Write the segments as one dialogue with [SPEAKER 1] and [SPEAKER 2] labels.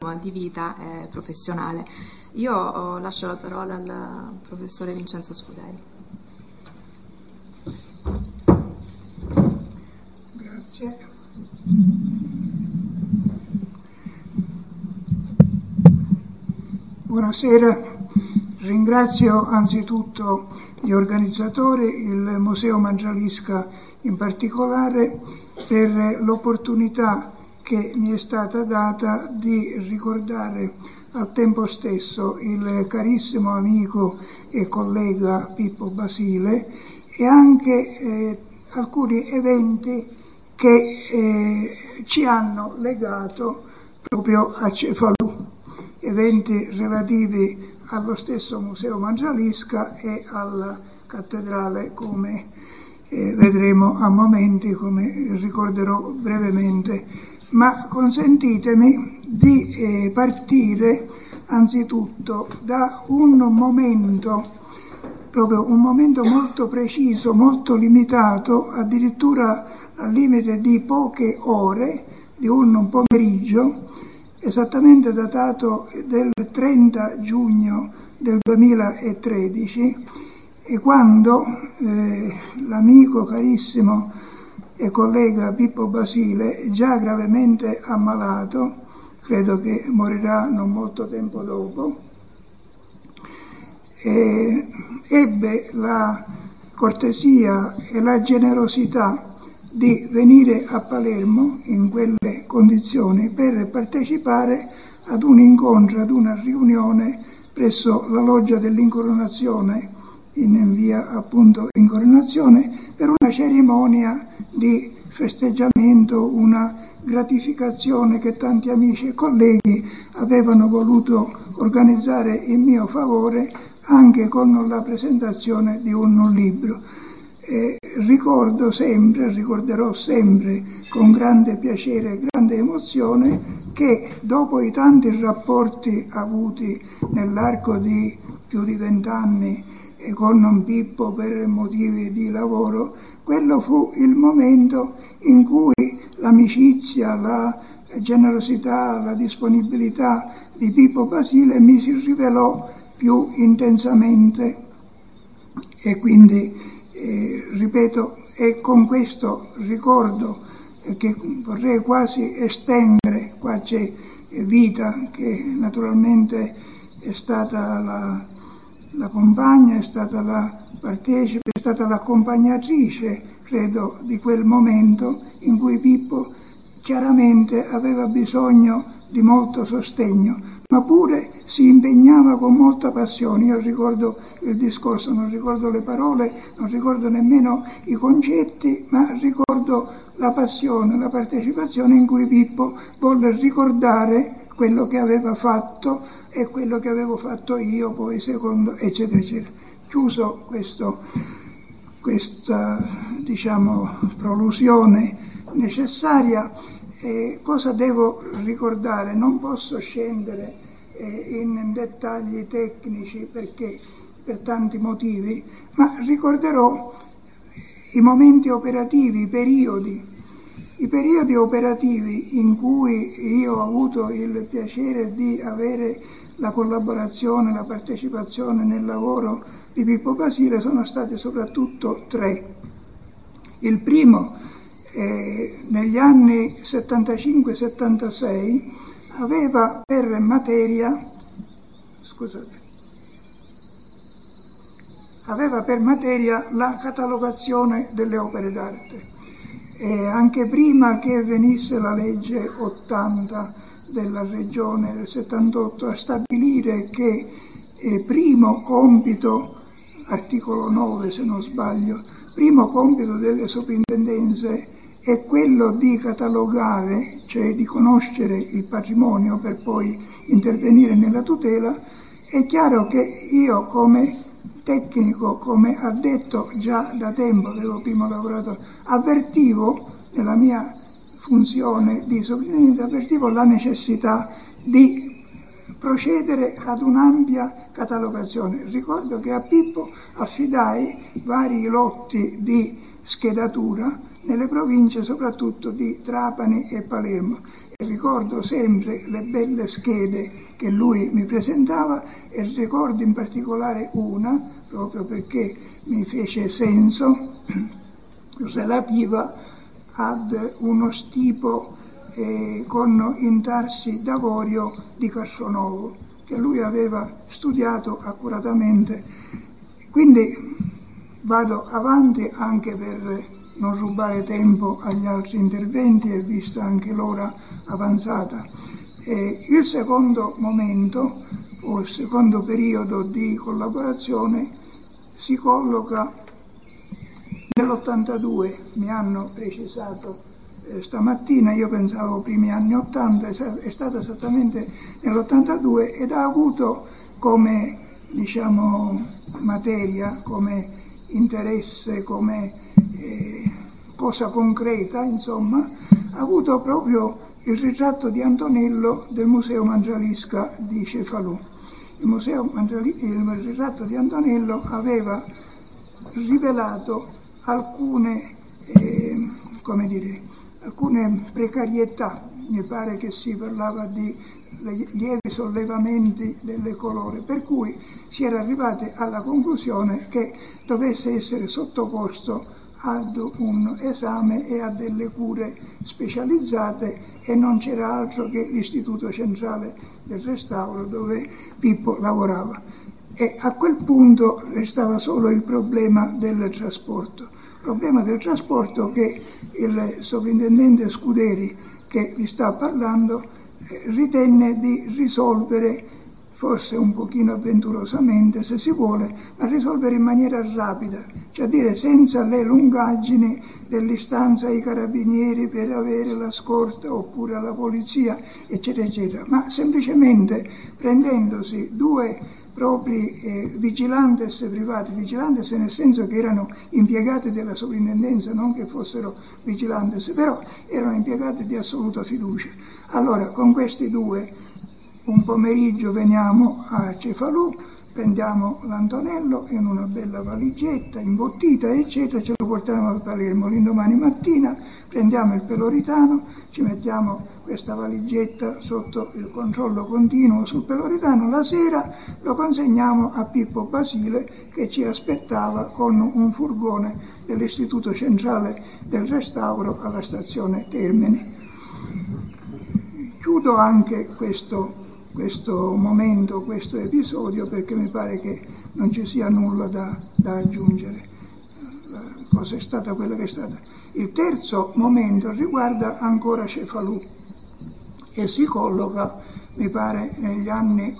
[SPEAKER 1] diciamo, di vita professionale. Io lascio la parola al professore Vincenzo Scuderi.
[SPEAKER 2] Grazie. Buonasera. Ringrazio anzitutto gli organizzatori, il Museo Mangialisca in particolare, per l'opportunità che mi è stata data di ricordare al tempo stesso il carissimo amico e collega Pippo Basile e anche alcuni eventi che ci hanno legato proprio a Cefalù, eventi relativi allo stesso Museo Mangialisca e alla cattedrale, come vedremo a momenti, come ricorderò brevemente. Ma consentitemi di partire anzitutto da un momento, proprio un momento molto preciso, molto limitato, addirittura al limite di poche ore, di un pomeriggio, esattamente datato del 30 giugno del 2013, e quando l'amico carissimo e collega Pippo Basile, già gravemente ammalato, credo che morirà non molto tempo dopo, ebbe la cortesia e la generosità di venire a Palermo in quelle condizioni per partecipare ad un incontro, ad una riunione presso la loggia dell'Incoronazione, in via appunto Incoronazione, per una cerimonia di festeggiamento, una gratificazione che tanti amici e colleghi avevano voluto organizzare in mio favore, anche con la presentazione di un libro. Ricordo sempre, ricorderò sempre con grande piacere e grande emozione che dopo i tanti rapporti avuti nell'arco di più di 20 anni con Pippo per motivi di lavoro, quello fu il momento in cui l'amicizia, la generosità, la disponibilità di Pippo Basile mi si rivelò più intensamente, e quindi ripeto, è con questo ricordo che vorrei quasi estendere. Qua c'è Vita, che naturalmente è stata la compagna, è stata la partecipe, è stata l'accompagnatrice, credo, di quel momento in cui Pippo chiaramente aveva bisogno di molto sostegno, ma pure si impegnava con molta passione. Io ricordo il discorso, non ricordo le parole, non ricordo nemmeno i concetti, ma ricordo la passione, la partecipazione in cui Pippo volle ricordare quello che aveva fatto e quello che avevo fatto io, poi secondo, eccetera, eccetera. Chiuso questa, diciamo, prolusione necessaria, cosa devo ricordare? Non posso scendere in dettagli tecnici perché per tanti motivi, ma ricorderò i momenti operativi, i periodi operativi in cui io ho avuto il piacere di avere la collaborazione, la partecipazione nel lavoro di Pippo Basile sono stati soprattutto 3. Il primo, negli anni 75-76, aveva per materia, la catalogazione delle opere d'arte. Anche prima che venisse la legge 80 della Regione del 78 a stabilire che primo compito, articolo 9 se non sbaglio, primo compito delle soprintendenze è quello di catalogare, cioè di conoscere il patrimonio per poi intervenire nella tutela, è chiaro che io come tecnico, come addetto già da tempo, avevo prima lavorato, avvertivo nella mia funzione di sovrintendente, avvertivo la necessità di procedere ad un'ampia catalogazione. Ricordo che a Pippo affidai vari lotti di schedatura nelle province soprattutto di Trapani e Palermo, ricordo sempre le belle schede che lui mi presentava e ricordo in particolare una, proprio perché mi fece senso, relativa ad uno stipo con intarsi d'avorio di Castronovo, che lui aveva studiato accuratamente. Quindi vado avanti anche per non rubare tempo agli altri interventi e vista anche l'ora avanzata. Il secondo momento o il secondo periodo di collaborazione si colloca nell'82, mi hanno precisato stamattina, io pensavo primi anni 80, è stato esattamente nell'82 ed ha avuto come, diciamo, materia, come interesse, come cosa concreta, insomma, ha avuto proprio il ritratto di Antonello del Museo Mangialisca di Cefalù. Il ritratto di Antonello aveva rivelato alcune precarietà, mi pare che si parlava di lievi sollevamenti delle colore, per cui si era arrivati alla conclusione che dovesse essere sottoposto ad un esame e a delle cure specializzate, e non c'era altro che l'Istituto Centrale del Restauro dove Pippo lavorava. E a quel punto restava solo il problema del trasporto. Problema del trasporto che il sovrintendente Scuderi, che vi sta parlando, ritenne di risolvere, forse un pochino avventurosamente se si vuole, ma risolvere in maniera rapida, cioè a dire senza le lungaggini dell'istanza ai carabinieri per avere la scorta oppure alla polizia, eccetera, eccetera, ma semplicemente prendendosi due propri vigilantes privati, vigilantes nel senso che erano impiegati della sovrintendenza, non che fossero vigilantes, però erano impiegati di assoluta fiducia. Allora, con questi due, un pomeriggio veniamo a Cefalù, prendiamo l'Antonello in una bella valigetta, imbottita, eccetera, ce lo portiamo a Palermo. L'indomani mattina prendiamo il Peloritano, ci mettiamo questa valigetta sotto il controllo continuo sul Peloritano, la sera lo consegniamo a Pippo Basile che ci aspettava con un furgone dell'Istituto Centrale del Restauro alla stazione Termini. Chiudo anche questo momento, questo episodio, perché mi pare che non ci sia nulla da aggiungere. La cosa è stata quella che è stata. Il terzo momento riguarda ancora Cefalù e si colloca, mi pare, negli anni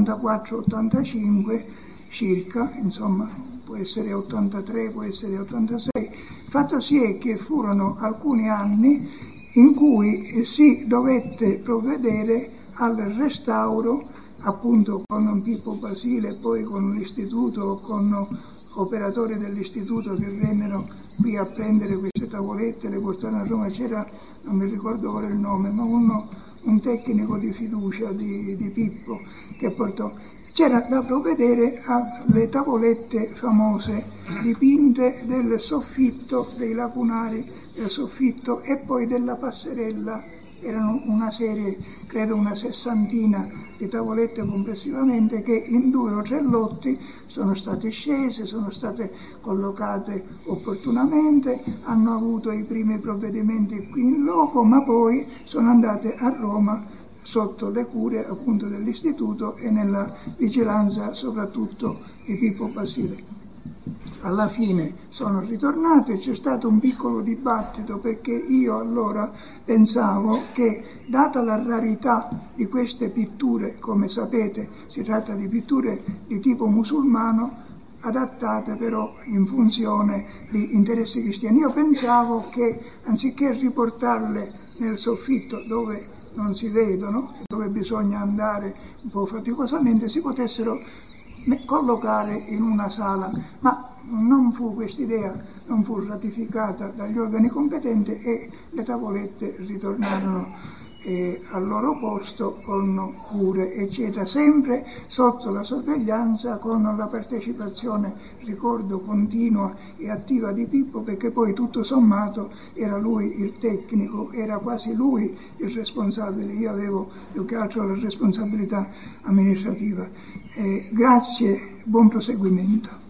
[SPEAKER 2] 84-85 circa, insomma, può essere 83, può essere 86. Fatto si è che furono alcuni anni in cui si dovette provvedere al restauro, appunto con Pippo Basile e poi con l'istituto, con operatori dell'istituto che vennero qui a prendere queste tavolette, le portarono a Roma. C'era, non mi ricordo ora il nome, ma un tecnico di fiducia di Pippo che portò. C'era da provvedere alle tavolette famose dipinte del soffitto, dei lacunari del soffitto e poi della passerella. Erano una serie, credo una 60 di tavolette complessivamente, che in 2 o 3 lotti sono state scese, sono state collocate opportunamente, hanno avuto i primi provvedimenti qui in loco, ma poi sono andate a Roma sotto le cure appunto dell'istituto e nella vigilanza soprattutto di Pippo Basile. Alla fine sono ritornate, c'è stato un piccolo dibattito perché io allora pensavo che, data la rarità di queste pitture, come sapete si tratta di pitture di tipo musulmano, adattate però in funzione di interessi cristiani, io pensavo che anziché riportarle nel soffitto dove non si vedono, dove bisogna andare un po' faticosamente, si potessero collocare in una sala, ma non fu quest'idea, non fu ratificata dagli organi competenti e le tavolette ritornarono al loro posto con cure, eccetera, sempre sotto la sorveglianza, con la partecipazione, ricordo, continua e attiva di Pippo, perché poi tutto sommato era lui il tecnico, era quasi lui il responsabile, io avevo più che altro la responsabilità amministrativa. Grazie, buon proseguimento.